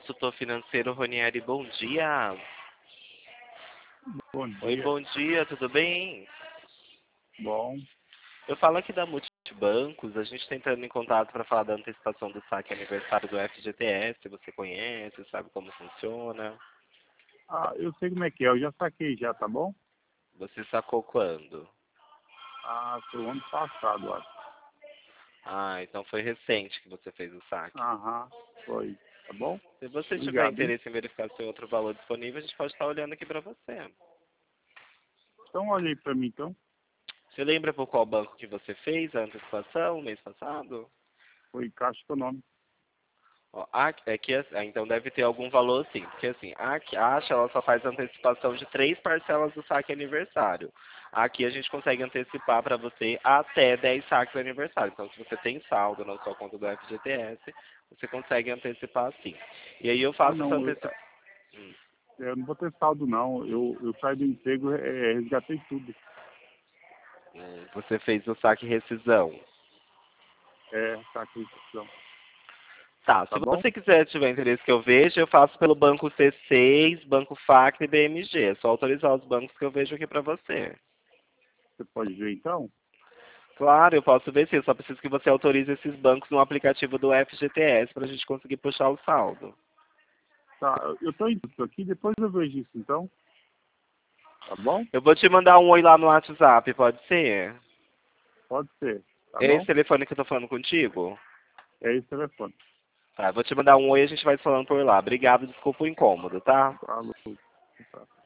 consultor financeiro Ronieri, bom dia. Bom dia. Oi, bom dia, tudo bem? Bom. Eu falo aqui da Multibancos, a gente está entrando em contato para falar da antecipação do saque aniversário do FGTS, você conhece, sabe como funciona? Ah, eu sei como é que é, eu já saquei já, tá bom? Você sacou quando? Ah, foi o ano passado, acho. Ah, então foi recente que você fez o saque. Aham, foi. Tá bom? Se você tiver Obrigado, hein? interesse em verificar se tem outro valor disponível, a gente pode estar olhando aqui para você. Então olha aí pra mim, então. Você lembra por qual banco que você fez a antecipação mês passado? Foi Caixa Econômica. Ó, então deve ter algum valor sim, porque assim, a Caixa ela só faz antecipação de 3 parcelas do saque aniversário. Aqui a gente consegue antecipar para você até 10 saques aniversário. Então se você tem saldo na sua conta do FGTS, você consegue antecipar sim. E aí eu Ah, faço essa não, antecipação. eu não vou ter saldo, não. Eu saí do emprego, resgatei tudo. Você fez o saque rescisão. Saquei tudo. Tá, Tá se bom? você tiver interesse que eu veja, eu faço pelo Banco C6, Banco FAC e BMG. É só autorizar os bancos que eu vejo aqui para você. Você pode ver, então? Claro, eu posso ver sim. Eu só preciso que você autorize esses bancos no aplicativo do FGTS para a gente conseguir puxar o saldo. Tá, eu tô indo aqui, depois eu vejo isso, então. Tá bom? Eu vou te mandar um oi lá no WhatsApp, pode ser? Pode ser. Tá É esse bom? telefone que eu tô falando contigo? É esse telefone. Tá, eu vou te mandar um oi e a gente vai falando por lá. Obrigado, desculpa o incômodo, tá? Alô. Tá.